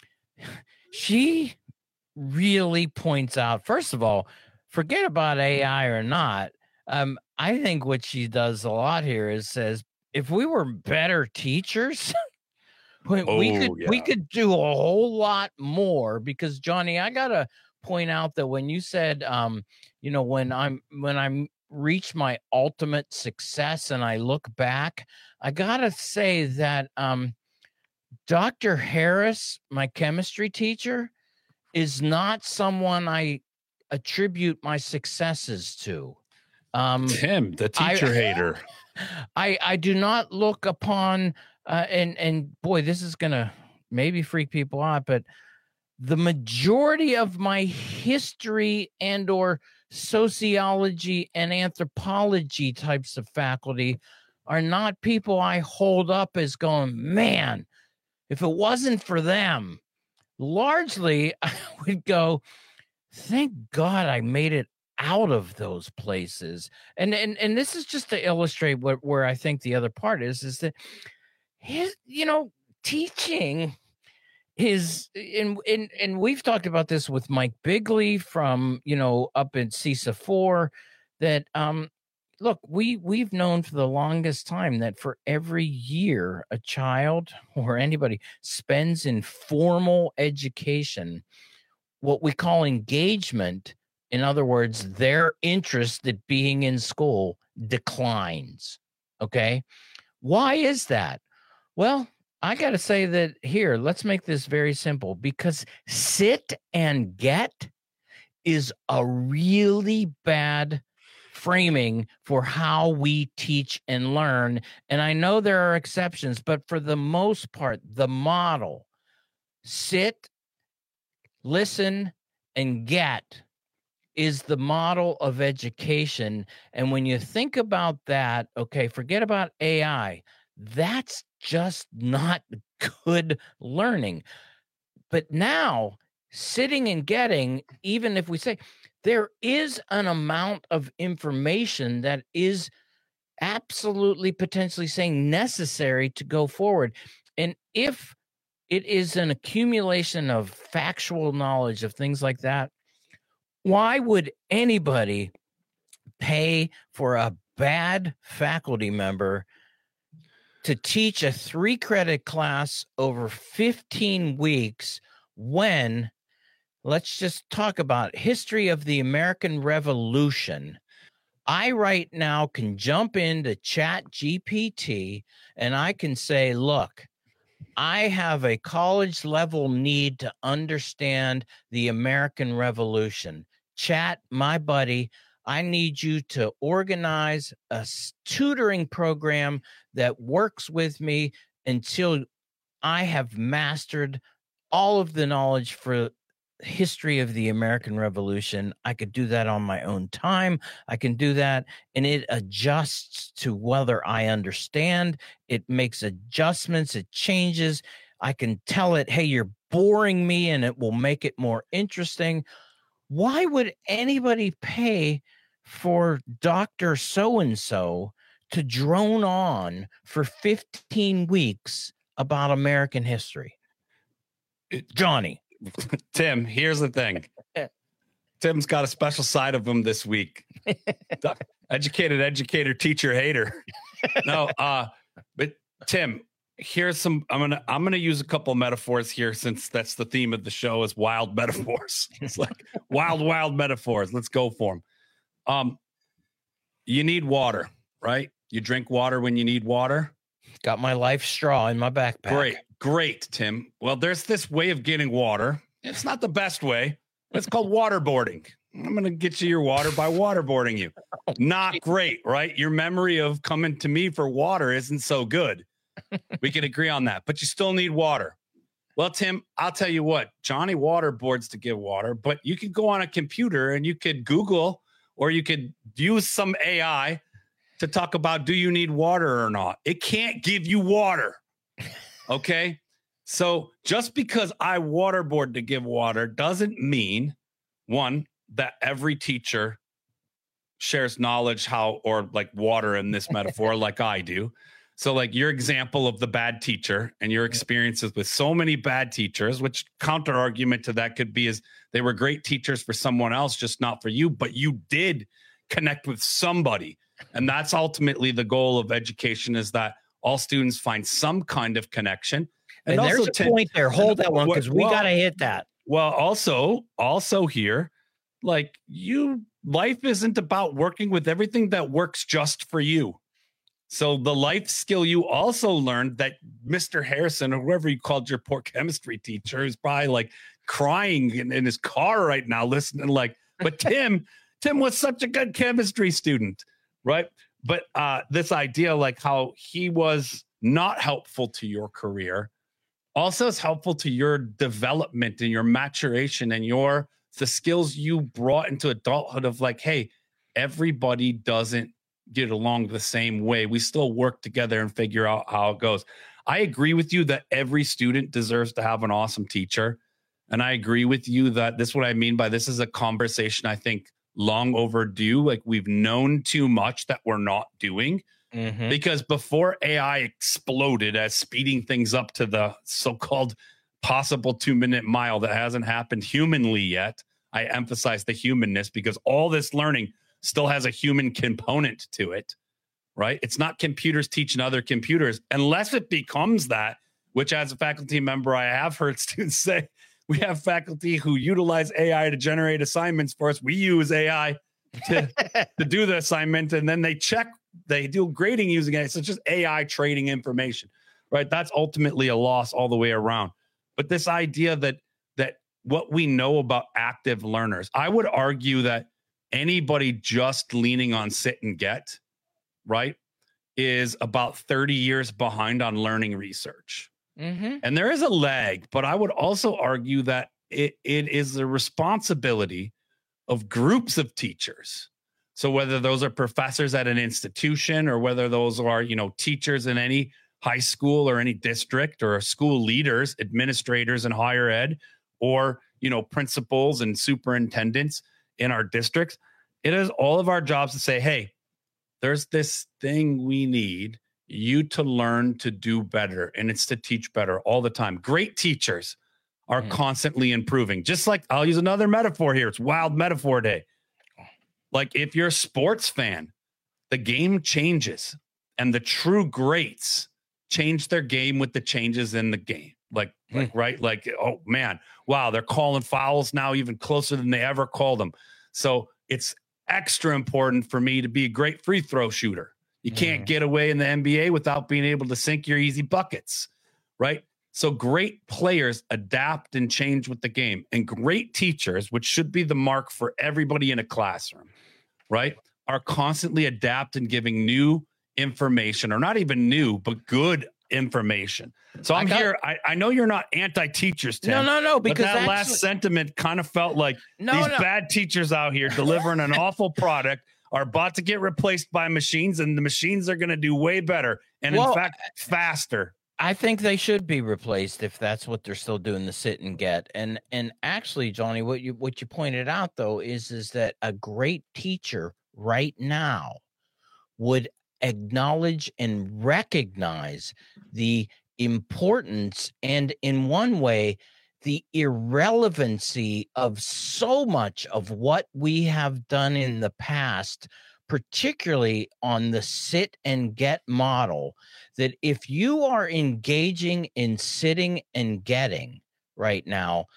she really points out, first of all, forget about A I or not. Um, I think what she does a lot here is says if we were better teachers. We, oh, we could yeah. we could do a whole lot more because Johnny, I gotta point out that when you said, um, you know, when I'm when I'm reached my ultimate success and I look back, I gotta say that um, Doctor Harris, my chemistry teacher, is not someone I attribute my successes to. Um, Tim, the teacher I, hater. I I do not look upon. Uh, and and boy, this is gonna maybe freak people out, but the majority of my history and or sociology and anthropology types of faculty are not people I hold up as going, man, if it wasn't for them, largely I would go, thank God I made it out of those places. And and and this is just to illustrate what where I think the other part is, is that his, you know, teaching is, and, and, and we've talked about this with Mike Bigley from, you know, up in C I S A four, that, um, look, we, we've known for the longest time that for every year a child or anybody spends in formal education, what we call engagement, in other words, their interest at being in school declines. Okay. Why is that? Well, I got to say that here, let's make this very simple, because sit and get is a really bad framing for how we teach and learn. And I know there are exceptions, but for the most part, the model, sit, listen, and get is the model of education. And when you think about that, okay, forget about A I. That's just not good learning. But now, sitting and getting, even if we say there is an amount of information that is absolutely potentially saying necessary to go forward. And if it is an accumulation of factual knowledge of things like that, why would anybody pay for a bad faculty member to teach a three credit class over fifteen weeks when, let's just talk about history of the American Revolution? I right now can jump into Chat G P T and I can say, look, I have a college level need to understand the American Revolution. Chat, my buddy, I need you to organize a tutoring program that works with me until I have mastered all of the knowledge for history of the American Revolution. I could do that on my own time. I can do that, and it adjusts to whether I understand. It makes adjustments. It changes. I can tell it, hey, you're boring me, and it will make it more interesting. Why would anybody pay for Doctor So-and-so to drone on for fifteen weeks about American history? Johnny. Tim, here's the thing. Tim's got a special side of him this week. Educated educator, teacher, hater. No, uh, but Tim, here's some, I'm going to, I'm going to use a couple of metaphors here, since that's the theme of the show is wild metaphors. It's like wild, wild metaphors. Let's go for them. Um, you need water, right? You drink water when you need water? Got my life straw in my backpack. Great, great, Tim. Well, there's this way of getting water. It's not the best way. It's called waterboarding. I'm going to get you your water by waterboarding you. Not great, right? Your memory of coming to me for water isn't so good. We can agree on that, but you still need water. Well, Tim, I'll tell you what, Johnny waterboards to give water, but you could go on a computer and you could Google or you could use some A I to talk about, do you need water or not? It can't give you water. Okay. So just because I waterboard to give water doesn't mean, one, that every teacher shares knowledge how, or like water in this metaphor, like I do. So like your example of the bad teacher and your experiences with so many bad teachers, which counter argument to that could be is they were great teachers for someone else, just not for you, but you did connect with somebody. And that's ultimately the goal of education, is that all students find some kind of connection. And, and there's a t- point there. Hold that one, because we well, got to hit that. Well, also, also here, like you, life isn't about working with everything that works just for you. So the life skill you also learned that Mister Harrison or whoever you called your poor chemistry teacher is probably like crying in, in his car right now, listening like, but Tim, Tim was such a good chemistry student, right? But uh, this idea, like how he was not helpful to your career, also is helpful to your development and your maturation and your the skills you brought into adulthood of like, hey, everybody doesn't get along the same way. We still work together and figure out how it goes. I agree with you that every student deserves to have an awesome teacher. And I agree with you that this is what I mean by this is a conversation I think long overdue. Like we've known too much that we're not doing. Mm-hmm. Because before A I exploded as speeding things up to the so-called possible two-minute mile that hasn't happened humanly yet, I emphasize the humanness because all this learning still has a human component to it, right? It's not computers teaching other computers unless it becomes that, which as a faculty member, I have heard students say, we have faculty who utilize A I to generate assignments for us. We use A I to, to do the assignment, and then they check, they do grading using it. So it's just A I trading information, right? That's ultimately a loss all the way around. But this idea that that what we know about active learners, I would argue that anybody just leaning on sit and get, right, is about thirty years behind on learning research. Mm-hmm. And there is a lag, but I would also argue that it, it is the responsibility of groups of teachers. So whether those are professors at an institution or whether those are, you know, teachers in any high school or any district or school leaders, administrators in higher ed, or, you know, principals and superintendents in our districts, it is all of our jobs to say, hey, there's this thing we need you to learn to do better. And it's to teach better all the time. Great teachers are mm. constantly improving. Just like I'll use another metaphor here. It's Wild Metaphor Day. Like if you're a sports fan, the game changes and the true greats change their game with the changes in the game. Like, mm. like, right. Like, oh man, wow. They're calling fouls now even closer than they ever called them. So it's extra important for me to be a great free throw shooter. You mm. can't get away in the N B A without being able to sink your easy buckets. Right. So great players adapt and change with the game, and great teachers, which should be the mark for everybody in a classroom, right, are constantly adapting, giving new information, or not even new, but good information. So I'm I got, here. I, I know you're not anti-teachers, Tim. No, no, no. Because but that actually, last sentiment kind of felt like no, these no. bad teachers out here delivering an awful product are about to get replaced by machines, and the machines are going to do way better. And well, in fact, faster. I think they should be replaced if that's what they're still doing, the sit and get. And and actually, Johnny, what you what you pointed out though is is that a great teacher right now would acknowledge and recognize the importance and, in one way, the irrelevancy of so much of what we have done in the past, particularly on the sit and get model, that if you are engaging in sitting and getting right now,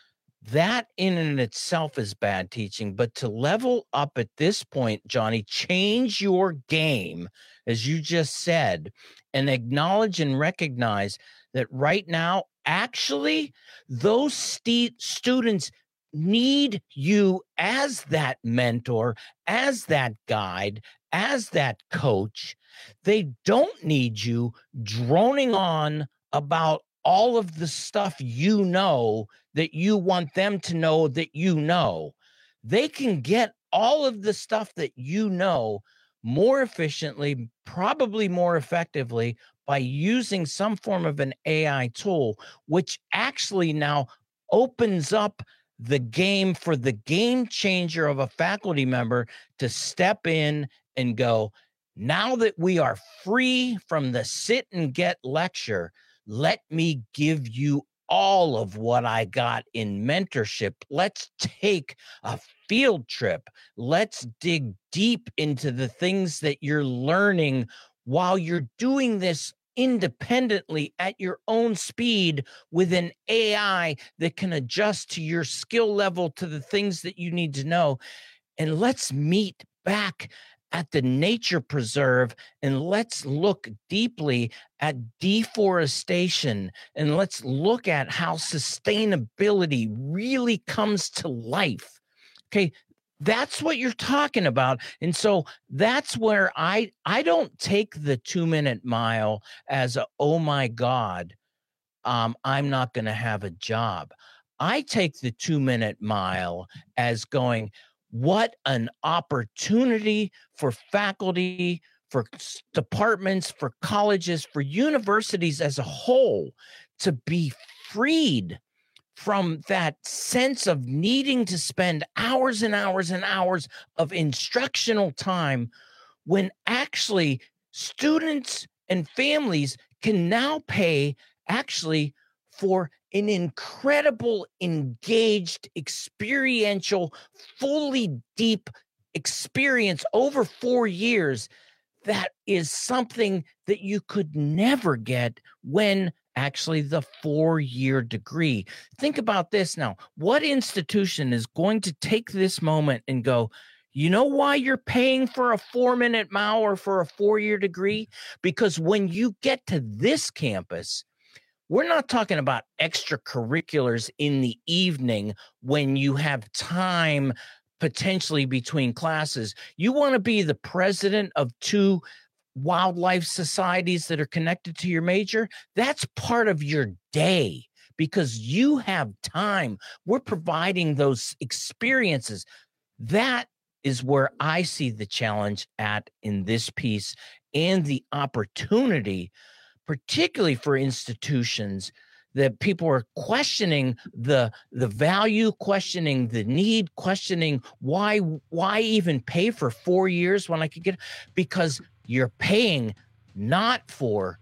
that in and itself is bad teaching. But to level up at this point, Johnny, change your game, as you just said, and acknowledge and recognize that right now, actually, those st- students need you as that mentor, as that guide, as that coach. They don't need you droning on about all of the stuff you know that you want them to know that you know. They can get all of the stuff that you know more efficiently, probably more effectively, by using some form of an A I tool, which actually now opens up the game for the game changer of a faculty member to step in and go, now that we are free from the sit and get lecture, let me give you all of what I got in mentorship. Let's take a field trip. Let's dig deep into the things that you're learning while you're doing this independently at your own speed with an A I that can adjust to your skill level, to the things that you need to know. And let's meet back at the nature preserve, and let's look deeply at deforestation, and let's look at how sustainability really comes to life. Okay, that's what you're talking about. And so that's where I I don't take the two-minute mile as a, oh my God, um, I'm not going to have a job. I take the two-minute mile as going, what an opportunity for faculty, for departments, for colleges, for universities as a whole to be freed from that sense of needing to spend hours and hours and hours of instructional time, when actually students and families can now pay actually for an incredible, engaged, experiential, fully deep experience over four years. That is something that you could never get when actually the four-year degree. Think about this now. What institution is going to take this moment and go, you know why you're paying for a four-minute mile or for a four-year degree? Because when you get to this campus, we're not talking about extracurriculars in the evening when you have time potentially between classes. You want to be the president of two wildlife societies that are connected to your major? That's part of your day because you have time. We're providing those experiences. That is where I see the challenge at in this piece, and the opportunity, particularly for institutions that people are questioning the the value, questioning the need, questioning why why even pay for four years when I could get, because you're paying not for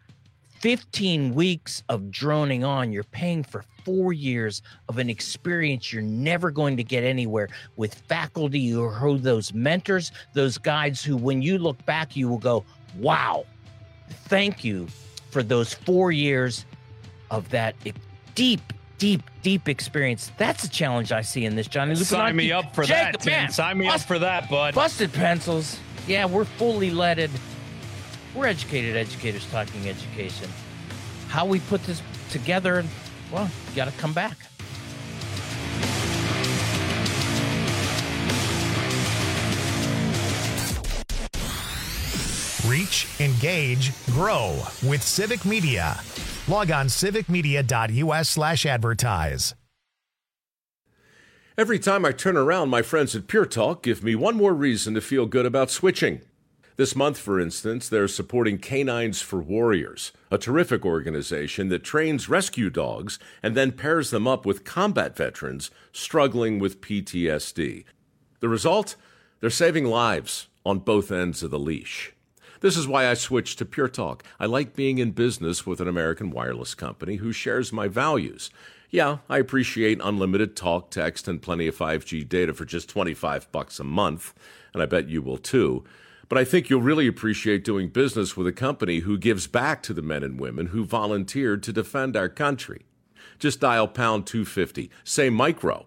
fifteen weeks of droning on, you're paying for four years of an experience you're never going to get anywhere with faculty who are those mentors, those guides who, when you look back, you will go, wow, thank you for those four years of that deep, deep, deep experience. That's a challenge I see in this, Johnny. Sign me up for Jacob, that, Tim. man. Sign me Bust, up for that, bud. Busted pencils. Yeah, we're fully leaded. We're educated educators talking education. How we put this together, well, you got to come back. Reach, engage, grow with Civic Media. Log on civicmedia.us slash advertise. Every time I turn around, my friends at Pure Talk give me one more reason to feel good about switching. This month, for instance, they're supporting Canines for Warriors, a terrific organization that trains rescue dogs and then pairs them up with combat veterans struggling with P T S D. The result? They're saving lives on both ends of the leash. This is why I switched to Pure Talk. I like being in business with an American wireless company who shares my values. Yeah, I appreciate unlimited talk, text, and plenty of five G data for just twenty-five bucks a month, and I bet you will too. But I think you'll really appreciate doing business with a company who gives back to the men and women who volunteered to defend our country. Just dial pound two fifty, say micro,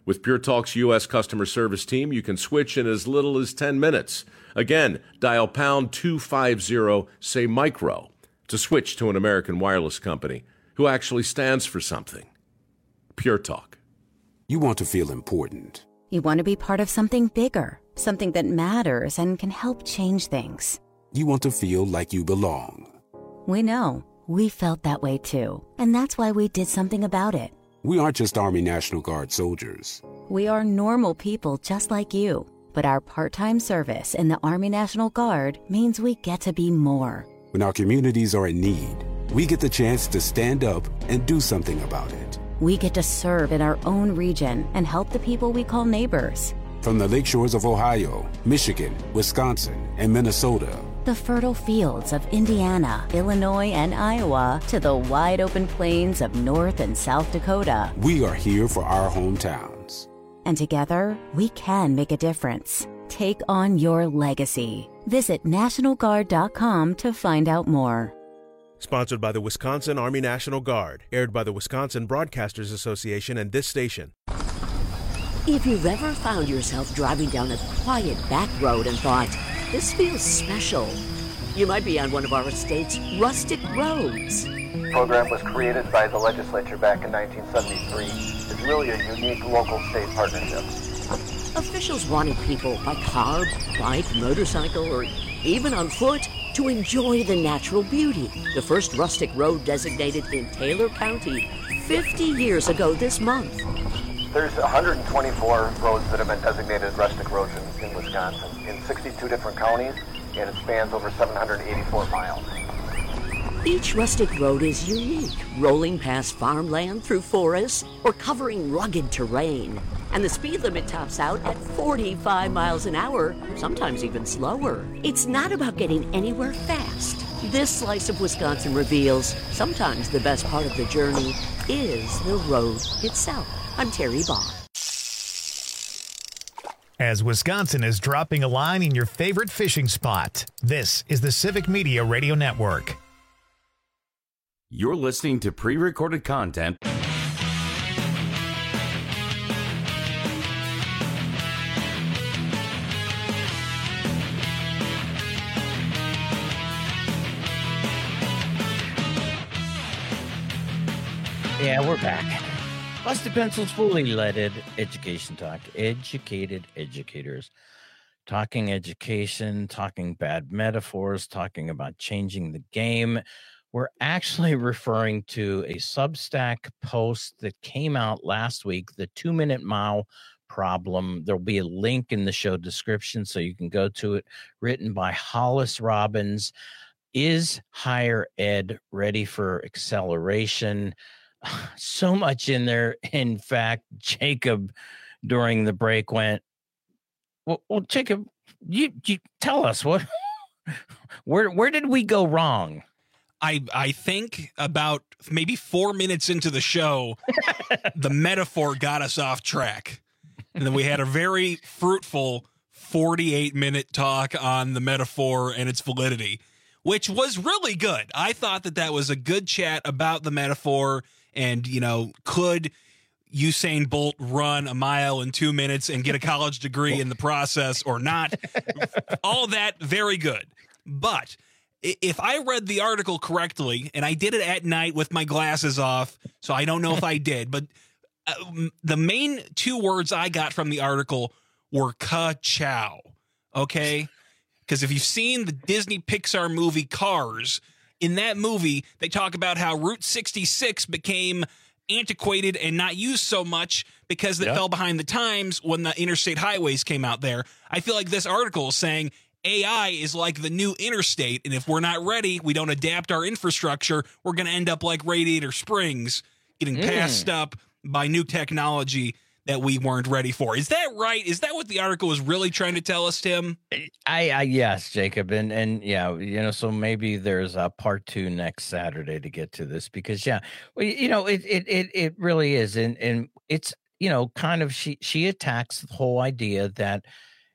With Pure Talk's U S customer service team, you can switch in as little as ten minutes. Again, dial pound two fifty, say micro, to switch to an American Wireless company who actually stands for something. Pure Talk. You want to feel important. You want to be part of something bigger, something that matters and can help change things. You want to feel like you belong. We know. We felt that way too. And that's why we did something about it. We aren't just Army National Guard soldiers. We are normal people just like you. But our part-time service in the Army National Guard means we get to be more. When our communities are in need, we get the chance to stand up and do something about it. We get to serve in our own region and help the people we call neighbors. From the lake shores of Ohio, Michigan, Wisconsin, and Minnesota, the fertile fields of Indiana, Illinois, and Iowa, to the wide open plains of North and South Dakota. We are here for our hometowns. And together, we can make a difference. Take on your legacy. Visit National Guard dot com to find out more. Sponsored by the Wisconsin Army National Guard. Aired by the Wisconsin Broadcasters Association and this station. If you've ever found yourself driving down a quiet back road and thought, this feels special, you might be on one of our state's rustic roads. The program was created by the legislature back in nineteen seventy-three. It's really a unique local state partnership. Officials wanted people by car, bike, motorcycle, or even on foot to enjoy the natural beauty. The first rustic road designated in Taylor County fifty years ago this month. There's one hundred twenty-four roads that have been designated rustic roads in, in Wisconsin, in sixty-two different counties, and it spans over seven hundred eighty-four miles. Each rustic road is unique, rolling past farmland through forests or covering rugged terrain. And the speed limit tops out at forty-five miles an hour, sometimes even slower. It's not about getting anywhere fast. This slice of Wisconsin reveals sometimes the best part of the journey is the road itself. I'm Terry Bond. As Wisconsin is dropping a line in your favorite fishing spot, this is the Civic Media Radio Network. You're listening to pre-recorded content. Yeah, we're back. Busted Pencils, fully leaded education talk. Educated educators. Talking education, talking bad metaphors, talking about changing the game. We're actually referring to a Substack post that came out last week, the two-minute mile problem. There'll be a link in the show description so you can go to it, written by Hollis Robbins. Is higher ed ready for acceleration? So much in there. In fact, Jacob, during the break, went, well, well Jacob, you, you tell us, what, where, where did we go wrong? I, I think about maybe four minutes into the show, the metaphor got us off track. And then we had a very fruitful forty-eight minute talk on the metaphor and its validity, which was really good. I thought that that was a good chat about the metaphor and, you know, could Usain Bolt run a mile in two minutes and get a college degree in the process or not? All that, very good. But if I read the article correctly, and I did it at night with my glasses off, so I don't know if I did, but uh, the main two words I got from the article were ka-chow, okay? Because if you've seen the Disney Pixar movie Cars, in that movie, they talk about how Route sixty-six became antiquated and not used so much because it yep. fell behind the times when the interstate highways came out there. I feel like this article is saying A I is like the new interstate, and if we're not ready, we don't adapt our infrastructure, we're going to end up like Radiator Springs, getting mm. passed up by new technology that we weren't ready for. Is that right? Is that what the article was really trying to tell us, Tim? I, I yes, Jacob. And, and yeah, you know, so maybe there's a part two next Saturday to get to this because, yeah, well, you know, it, it, it, it really is. And, and it's, you know, kind of, she, she attacks the whole idea that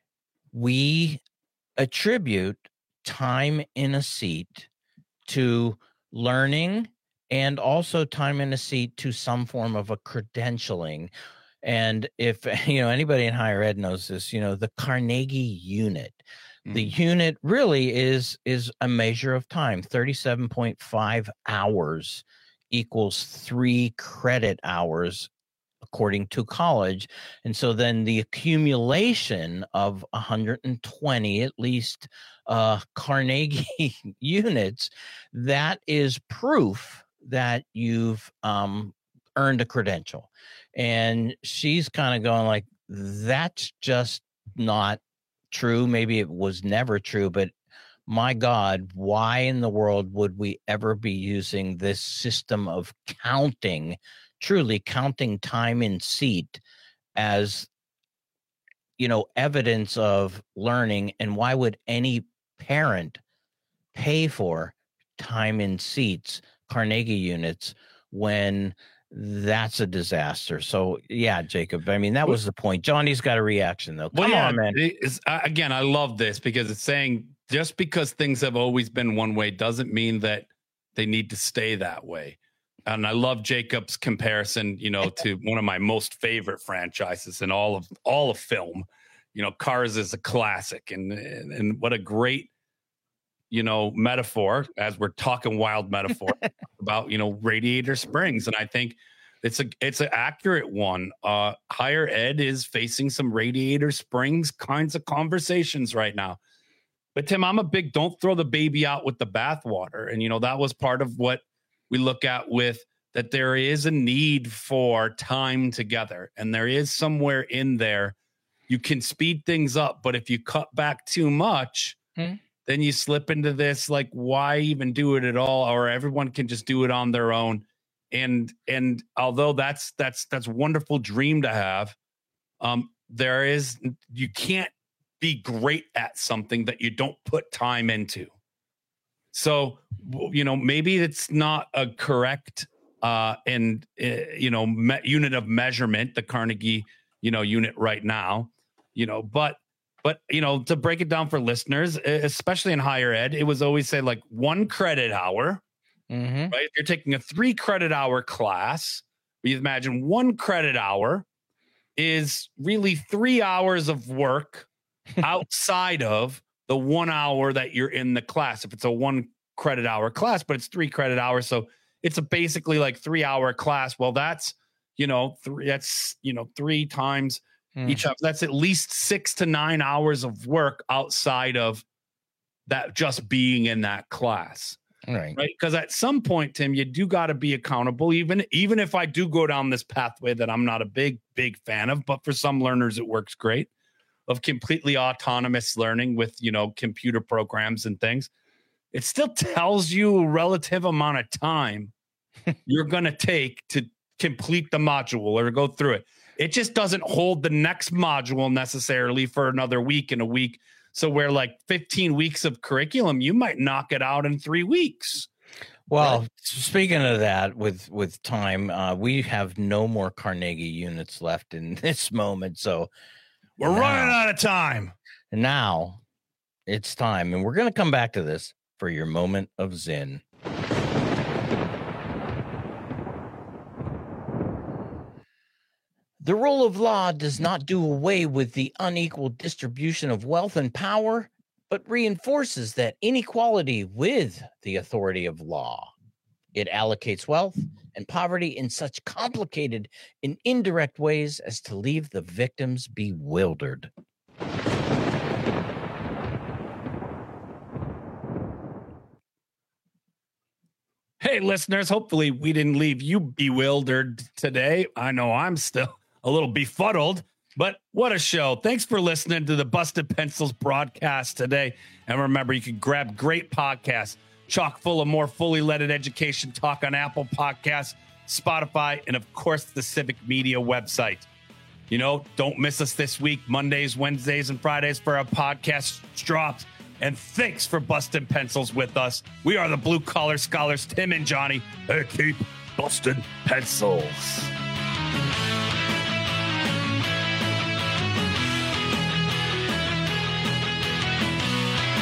we attribute time in a seat to learning and also time in a seat to some form of a credentialing. And if, you know, anybody in higher ed knows this, you know, the Carnegie unit, mm-hmm. the unit really is, is a measure of time. thirty-seven point five hours equals three credit hours, according to college. And so then the accumulation of one hundred twenty, at least, uh, Carnegie units, that is proof that you've um, earned a credential. And she's kind of going like, that's just not true. Maybe it was never true, but my God, why in the world would we ever be using this system of counting, truly counting time in seat as, you know, evidence of learning? And why would any parent pay for time in seats, Carnegie units, when that's a disaster? So yeah, Jacob, I mean, that was the point. Johnny's got a reaction though. Come well, yeah, on, man. It's, again, I love this because it's saying just because things have always been one way doesn't mean that they need to stay that way. And I love Jacob's comparison, you know, to one of my most favorite franchises in all of all of film. You know, Cars is a classic, and and, and what a great, you know, metaphor, as we're talking wild metaphor about, you know, Radiator Springs. And I think it's a it's an accurate one. Uh, higher ed is facing some Radiator Springs kinds of conversations right now. But Tim, I'm a big don't throw the baby out with the bathwater. And, you know, that was part of what we look at with that there is a need for time together. And there is somewhere in there you can speed things up. But if you cut back too much, hmm. then you slip into this, like, why even do it at all? Or everyone can just do it on their own. And and although that's that's that's a wonderful dream to have, um, there is you can't be great at something that you don't put time into. So, you know, maybe it's not a correct uh, and, uh, you know, me- unit of measurement, the Carnegie, you know, unit right now, you know, but, but, you know, to break it down for listeners, especially in higher ed, it was always say like one credit hour, mm-hmm. right? If you're taking a three credit hour class, you imagine one credit hour is really three hours of work outside of the one hour that you're in the class. If it's a one credit hour class, but it's three credit hours. So it's a basically like three hour class. Well, that's, you know, three, that's, you know, three times mm. each hour. That's at least six to nine hours of work outside of that, just being in that class. Right. Right. Because at some point, Tim, you do got to be accountable, even, even if I do go down this pathway that I'm not a big, big fan of, but for some learners, it works great, of completely autonomous learning with, you know, computer programs and things. It still tells you a relative amount of time you're going to take to complete the module or go through it. It just doesn't hold the next module necessarily for another week and a week. So where like fifteen weeks of curriculum, you might knock it out in three weeks. Well, right? Speaking of that, with, with time, uh, we have no more Carnegie units left in this moment. So we're now, running out of time. Now it's time. And we're going to come back to this for your moment of Zen. The rule of law does not do away with the unequal distribution of wealth and power, but reinforces that inequality with the authority of law. It allocates wealth and poverty in such complicated and indirect ways as to leave the victims bewildered. Hey, listeners, hopefully we didn't leave you bewildered today. I know I'm still a little befuddled, but what a show. Thanks for listening to the Busted Pencils broadcast today. And remember, you can grab great podcasts chock full of more fully leaded education talk on Apple Podcasts, Spotify, and of course, the Civic Media website. You know, don't miss us this week, Mondays, Wednesdays, and Fridays for our podcast drops. And thanks for busting pencils with us. We are the Blue Collar Scholars, Tim and Johnny. Hey, keep busting pencils.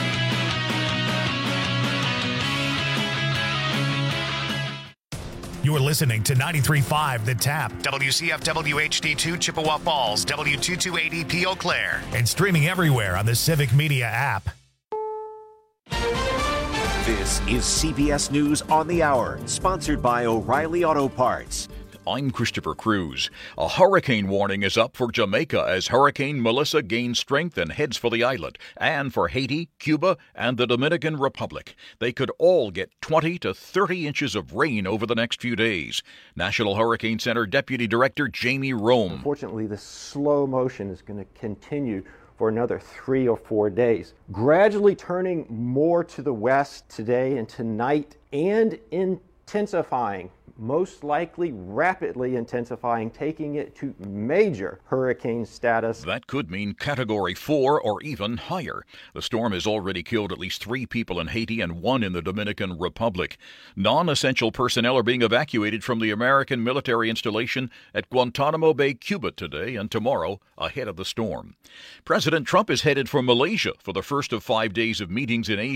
You are You're listening to ninety-three point five The Tap, W C F W H D two Chippewa Falls, W two two eight zero P Eau Claire, and streaming everywhere on the Civic Media app. This is C B S News on the Hour, sponsored by O'Reilly Auto Parts. I'm Christopher Cruz. A hurricane warning is up for Jamaica as Hurricane Melissa gains strength and heads for the island, and for Haiti, Cuba, and the Dominican Republic. They could all get twenty to thirty inches of rain over the next few days. National Hurricane Center Deputy Director Jamie Rome. Unfortunately, this slow motion is going to continue for another three or four days, gradually turning more to the west today and tonight, and intensifying, most likely rapidly intensifying, taking it to major hurricane status. That could mean Category four or even higher. The storm has already killed at least three people in Haiti and one in the Dominican Republic. Non-essential personnel are being evacuated from the American military installation at Guantanamo Bay, Cuba today and tomorrow ahead of the storm. President Trump is headed for Malaysia for the first of five days of meetings in Asia.